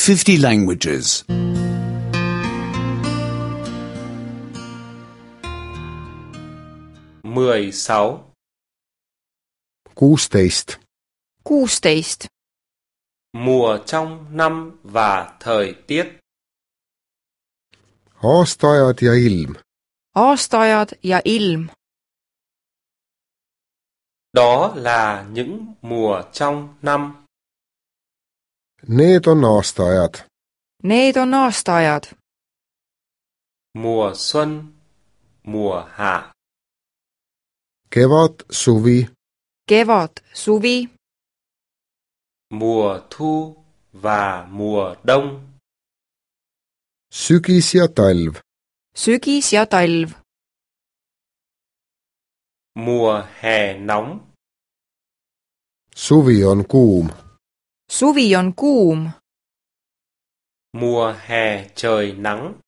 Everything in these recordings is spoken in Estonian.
50 languages. 16. 16. 16. Mùa trong năm và thời tiết. Aastaajad ja ilm. Aastaajad ja ilm. Đó là những mùa trong năm. Need on aastaajad. Need on aastaajad. Mùa xuân, mùa hạ. Kevad, suvi. Kevad, suvi. Mùa thu và mùa đông. Sügis ja talv. Sügis ja talv. Mùa hè nóng. Suvi on kuum. Suvi on kuum. Mùa hè trời nắng.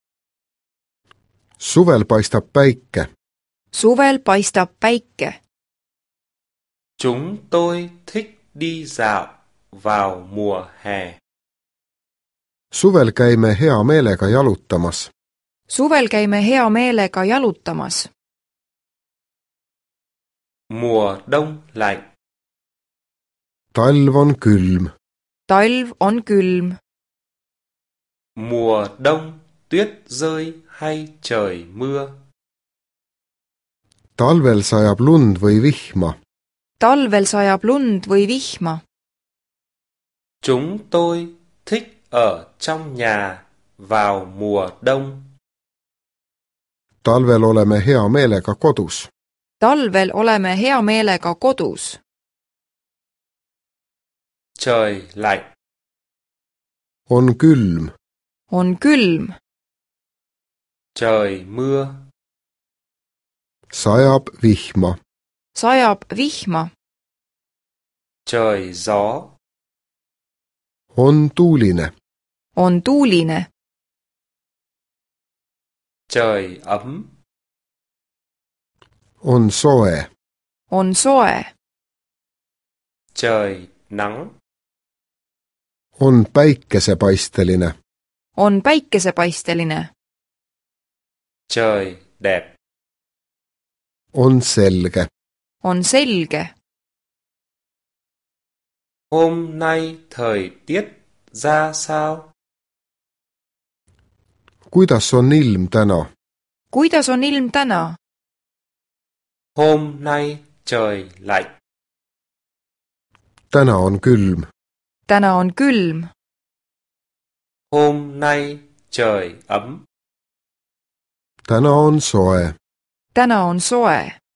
Suvel paistab päike. Suvel paistab päike. Chúng tôi thích đi dạo vào mùa hè. Suvel käime hea meelega jalutamas. Suvel käime hea meelega jalutamas. Mùa đông lạnh. Talv on külm. Talv on külm. Mùa đông tuyết rơi hay trời mưa. Talvel sajab lund või vihma. Talvel sajab lund või vihma. Chúng tôi thích ở trong nhà vào mùa đông. Talvel oleme hea meelega kodus. Talvel oleme hea meelega kodus. Trời lạnh. On külm. On külm. Trời mưa. Sajab vihma. Sajab vihma. Trời gió. On tuuline. On tuuline. Trời ấm. On soe. On soe. Trời nắng. On päikesepaisteline. On päikesepaisteline. Trời đẹp. On selge. On selge. Hôm nay thời tiết ra sao? Kuidas on ilm täna? Kuidas on ilm täna? Hôm nay trời lạnh. Täna on külm. Täna on külm. Hôm nay trời ấm. Täna on soe. Täna on soe.